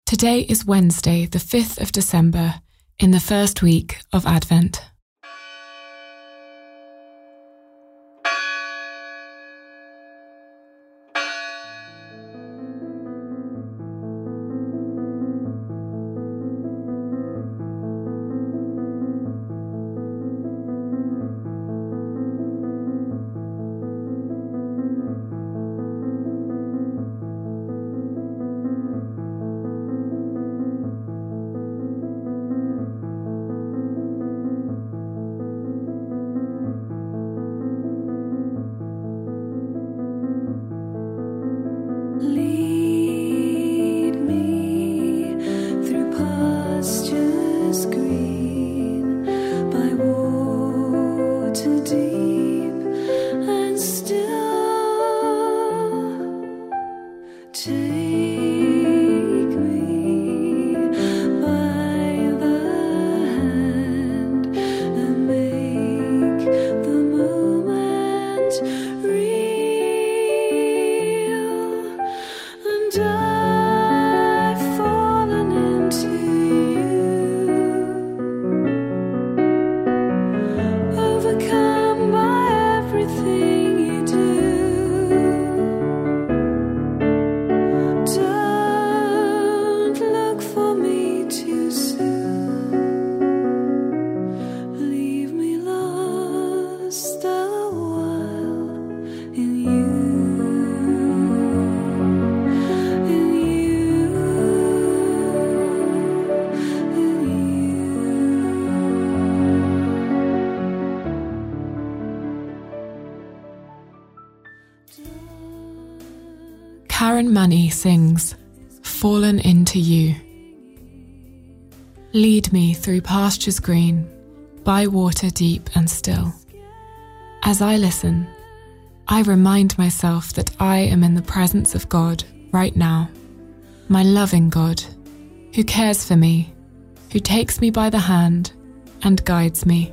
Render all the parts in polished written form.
Today is Wednesday, the 5th of December, in the first week of Advent. Karen Money sings, "Fallen into You." Lead me through pastures green, by water deep and still. As I listen, I remind myself that I am in the presence of God right now, my loving God, who cares for me, who takes me by the hand and guides me.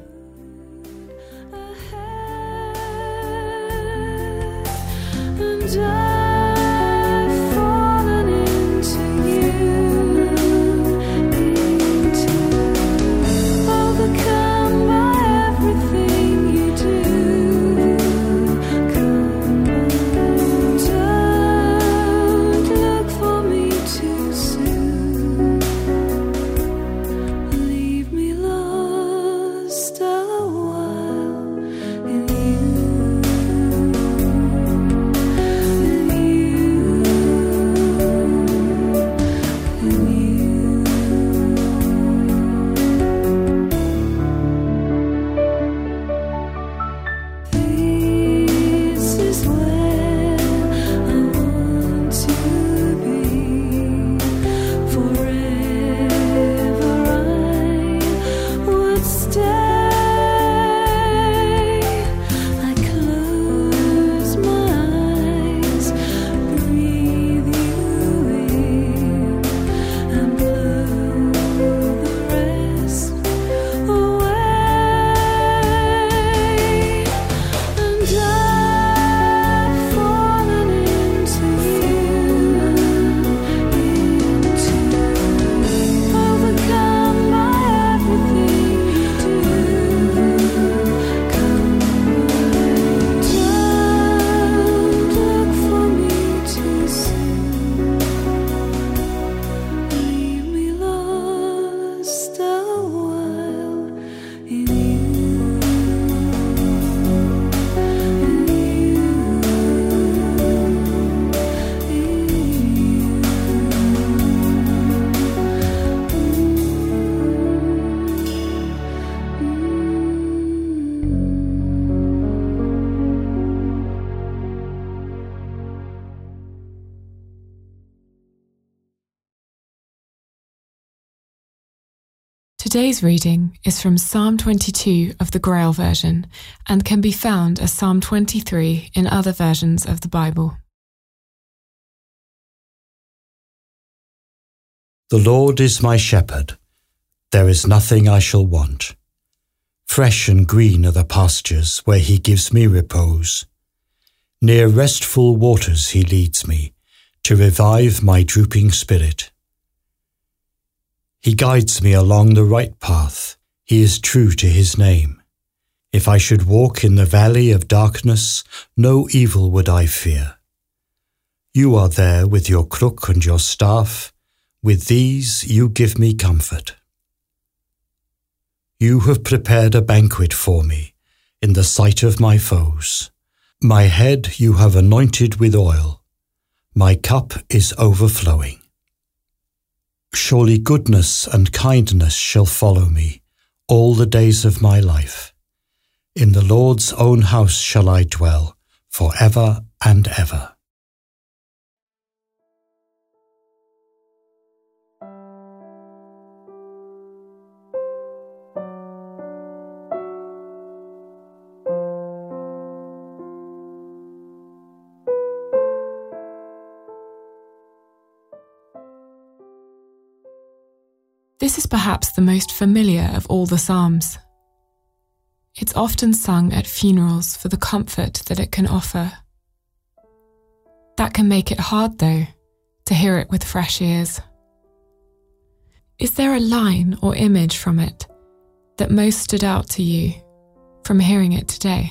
Today's reading is from Psalm 22 of the Grail version and can be found as Psalm 23 in other versions of the Bible. The Lord is my shepherd, there is nothing I shall want. Fresh and green are the pastures where he gives me repose. Near restful waters he leads me, to revive my drooping spirit. He guides me along the right path. He is true to his name. If I should walk in the valley of darkness, no evil would I fear. You are there with your crook and your staff. With these you give me comfort. You have prepared a banquet for me in the sight of my foes. My head you have anointed with oil. My cup is overflowing. Surely goodness and kindness shall follow me all the days of my life. In the Lord's own house shall I dwell forever and ever. This is perhaps the most familiar of all the Psalms. It's often sung at funerals for the comfort that it can offer. That can make it hard, though, to hear it with fresh ears. Is there a line or image from it that most stood out to you from hearing it today?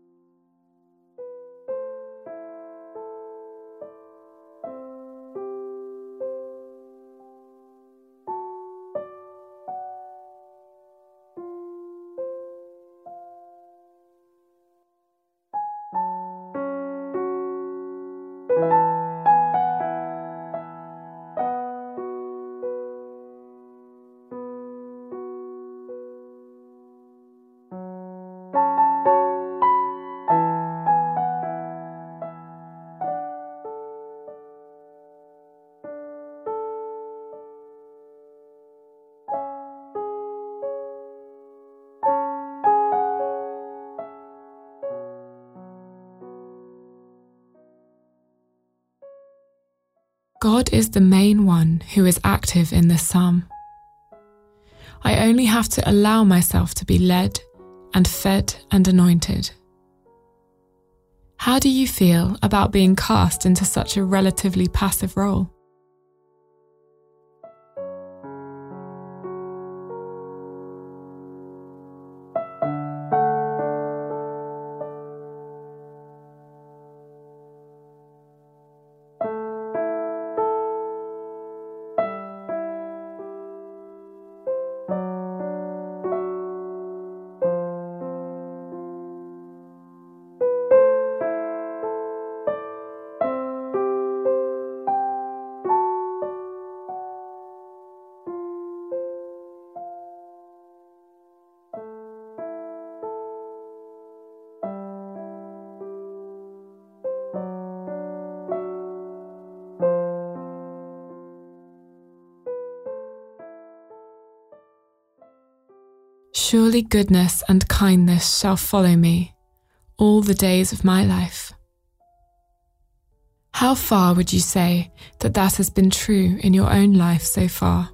God is the main one who is active in this psalm. I only have to allow myself to be led and fed and anointed. How do you feel about being cast into such a relatively passive role? Surely goodness and kindness shall follow me all the days of my life. How far would you say that has been true in your own life so far?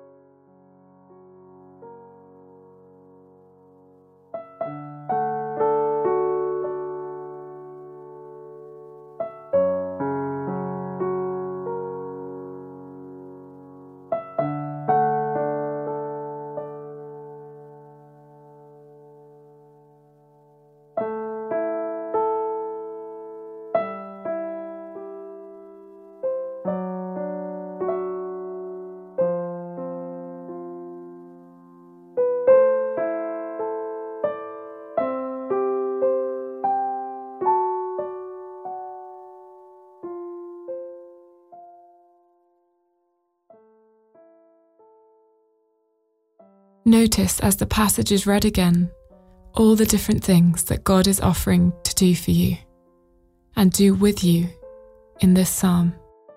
Notice as the passage is read again, all the different things that God is offering to do for you and do with you in this psalm.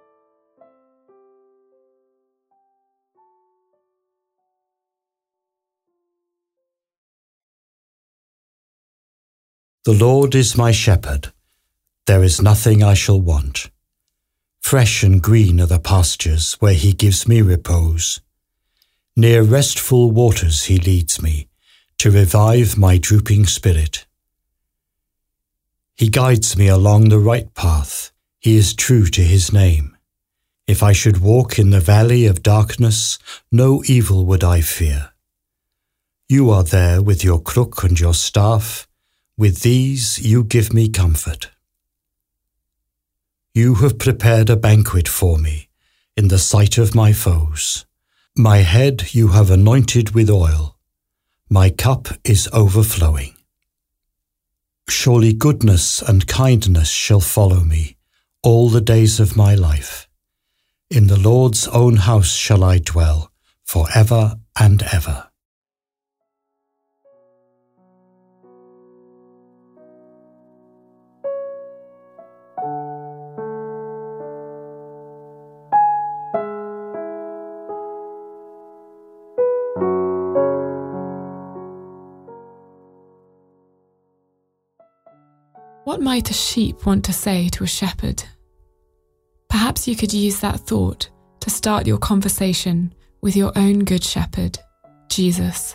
The Lord is my shepherd, there is nothing I shall want. Fresh and green are the pastures where he gives me repose. Near restful waters he leads me, to revive my drooping spirit. He guides me along the right path, he is true to his name. If I should walk in the valley of darkness, no evil would I fear. You are there with your crook and your staff. With these you give me comfort. You have prepared a banquet for me in the sight of my foes. My head you have anointed with oil. My cup is overflowing. Surely goodness and kindness shall follow me all the days of my life. In the Lord's own house shall I dwell forever and ever. What might a sheep want to say to a shepherd? Perhaps you could use that thought to start your conversation with your own good shepherd, Jesus.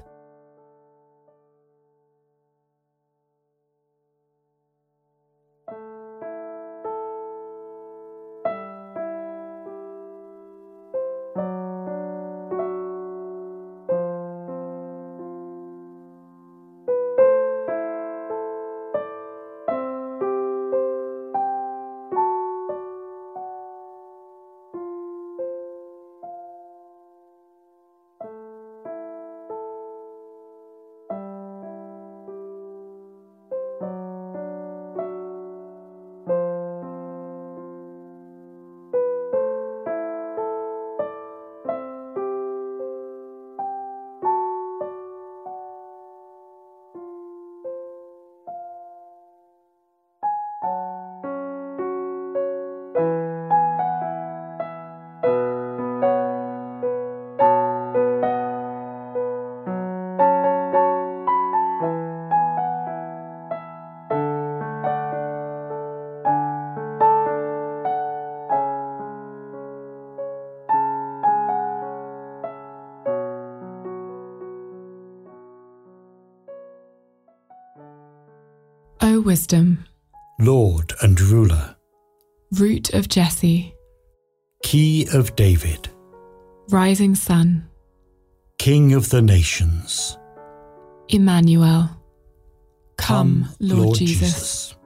O wisdom, Lord and ruler, root of Jesse, key of David, rising sun, King of the nations, Emmanuel. Come, Lord Jesus.